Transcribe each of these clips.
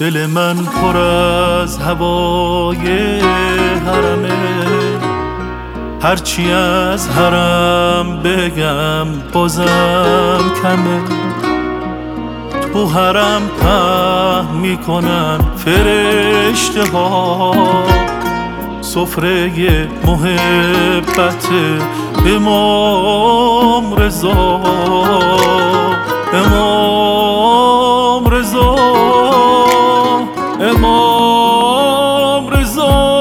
دل من پر از هوای حرمه، هرچی از حرم بگم بازم کمه. تو حرم پهن میکنن فرشته ها سفره محبت امام رضا. امام رضا، امام رضا.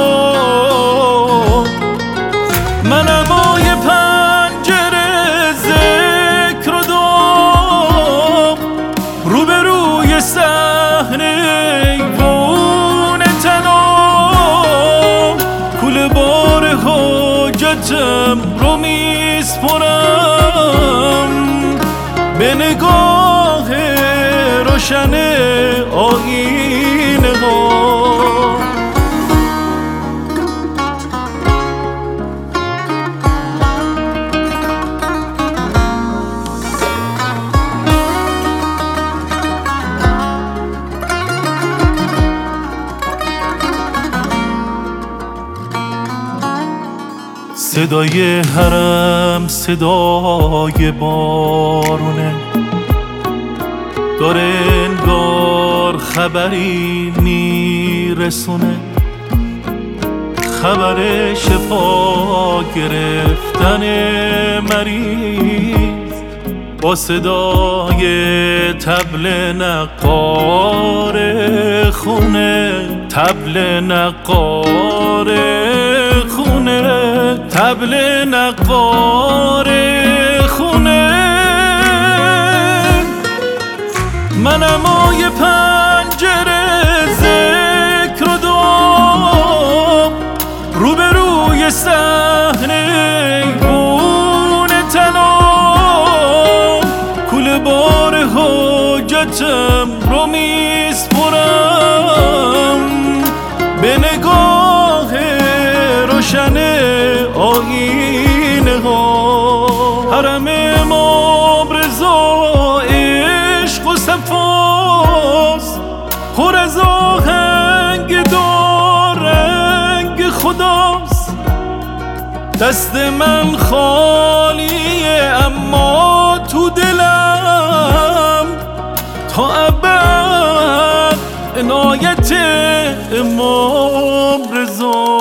منم آی پنجره ذکر و دعا، روبروی صحنه ایوان تنام. کل بار حاجتم رو میسپرم به نگاه روشن آیینه ها. صدای حرم صدای بارونه، داره انگار خبری میرسونه. خبر شفا گرفتن مریض با صدای طبل نقار خونه. طبل نقار خونه، طبل نقار خونه. منم آی پنجره ذکر و دعا، روبروی صحنه ایوان تنام. کل بار حاجتم رو میسپرم به نگاه روشن آیینه ها. حرم امام رضا عشق و صفاست، پر از آهنگ دارنگ خداست. دست من خالیه اما تو دلم تا ابد عنایت امام رضا.